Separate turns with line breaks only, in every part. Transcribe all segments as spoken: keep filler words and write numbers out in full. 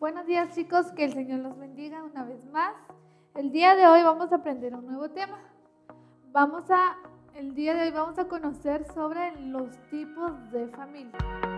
Buenos días, chicos, que el Señor los bendiga una vez más. El día de hoy vamos a aprender un nuevo tema. Vamos a, el día de hoy vamos a conocer sobre los tipos de familia.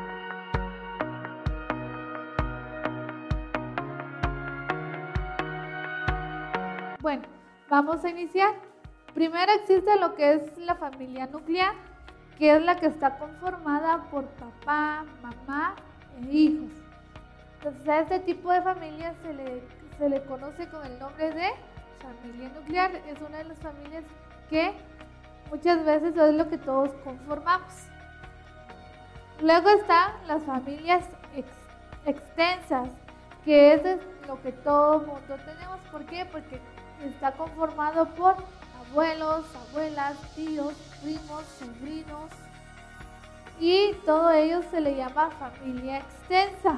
Bueno, vamos a iniciar. Primero existe lo que es la familia nuclear, que es la que está conformada por papá, mamá e hijos. Entonces a este tipo de familia se le, se le conoce con el nombre de familia nuclear. Es una de las familias que muchas veces es lo que todos conformamos. Luego están las familias ex, extensas, que es lo que todo mundo tenemos. ¿Por qué? Porque está conformado por abuelos, abuelas, tíos, primos, sobrinos, y todo ello se le llama familia extensa.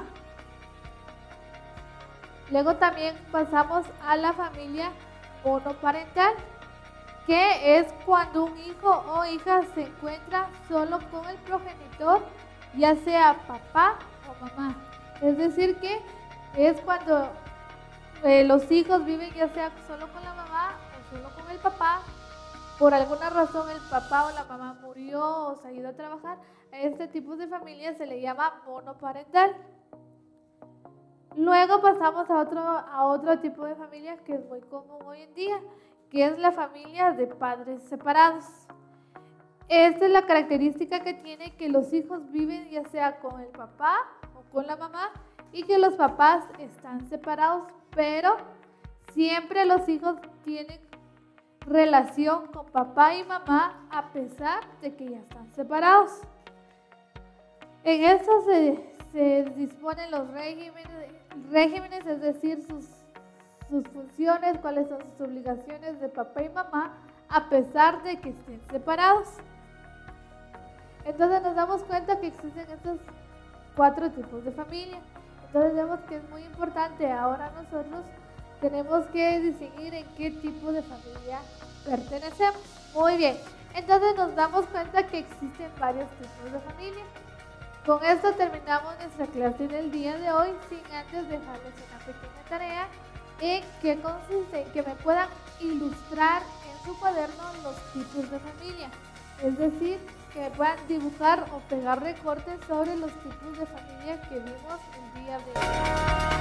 Luego también pasamos a la familia monoparental, que es cuando un hijo o hija se encuentra solo con el progenitor, ya sea papá o mamá. Es decir que es cuando eh, los hijos viven ya sea solo con la mamá o solo con el papá. Por alguna razón el papá o la mamá murió o se ha ido a trabajar. A este tipo de familia se le llama monoparental. Luego pasamos a otro, a otro tipo de familia que es muy común hoy en día, que es la familia de padres separados. Esta es la característica que tiene que los hijos viven ya sea con el papá o con la mamá y que los papás están separados, pero siempre los hijos tienen relación con papá y mamá a pesar de que ya están separados. En esto se, se disponen los regímenes, regímenes, es decir, sus, sus funciones, cuáles son sus obligaciones de papá y mamá a pesar de que estén separados. Entonces nos damos cuenta que existen estos cuatro tipos de familia. Entonces vemos que es muy importante. Ahora nosotros tenemos que distinguir en qué tipo de familia pertenecemos. Muy bien, entonces nos damos cuenta que existen varios tipos de familia. Con esto terminamos nuestra clase del día de hoy, sin antes dejarles una pequeña tarea en que consiste en que me puedan ilustrar en su cuaderno los tipos de familia. Es decir, que me puedan dibujar o pegar recortes sobre los tipos de familia que vimos el día de hoy.